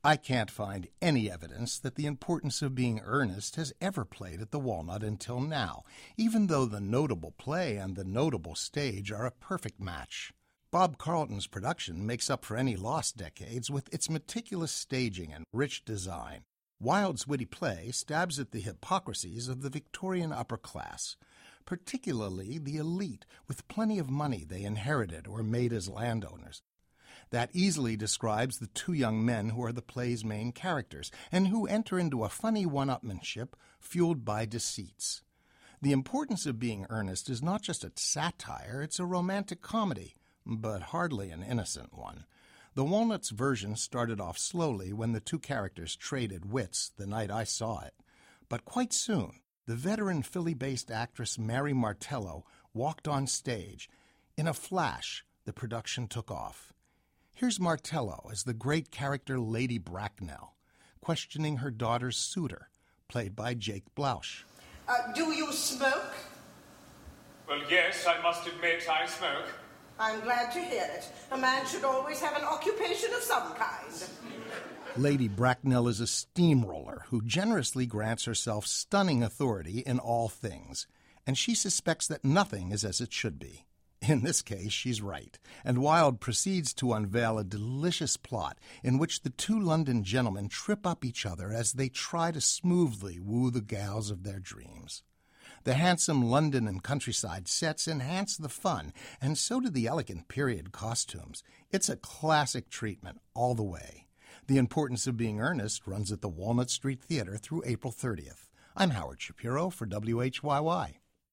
I can't find any evidence that The Importance of Being Earnest has ever played at the Walnut until now, even though the notable play and the notable stage are a perfect match. Bob Carlton's production makes up for any lost decades with its meticulous staging and rich design. Wilde's witty play stabs at the hypocrisies of the Victorian upper class, particularly the elite with plenty of money they inherited or made as landowners. That easily describes the two young men who are the play's main characters and who enter into a funny one-upmanship fueled by deceits. The Importance of Being Earnest is not just a satire, it's a romantic comedy, but hardly an innocent one. The Walnut's version started off slowly when the two characters traded wits the night I saw it. But quite soon, the veteran Philly-based actress Mary Martello walked on stage. In a flash, the production took off. Here's Martello as the great character Lady Bracknell, questioning her daughter's suitor, played by Jake Blouch. Do you smoke? Well, yes, I must admit I smoke. I'm glad to hear it. A man should always have an occupation of some kind. Lady Bracknell is a steamroller who generously grants herself stunning authority in all things, and she suspects that nothing is as it should be. In this case, she's right, and Wilde proceeds to unveil a delicious plot in which the two London gentlemen trip up each other as they try to smoothly woo the gals of their dreams. The handsome London and countryside sets enhance the fun, and so do the elegant period costumes. It's a classic treatment all the way. The Importance of Being Earnest runs at the Walnut Street Theater through April 30th. I'm Howard Shapiro for WHYY.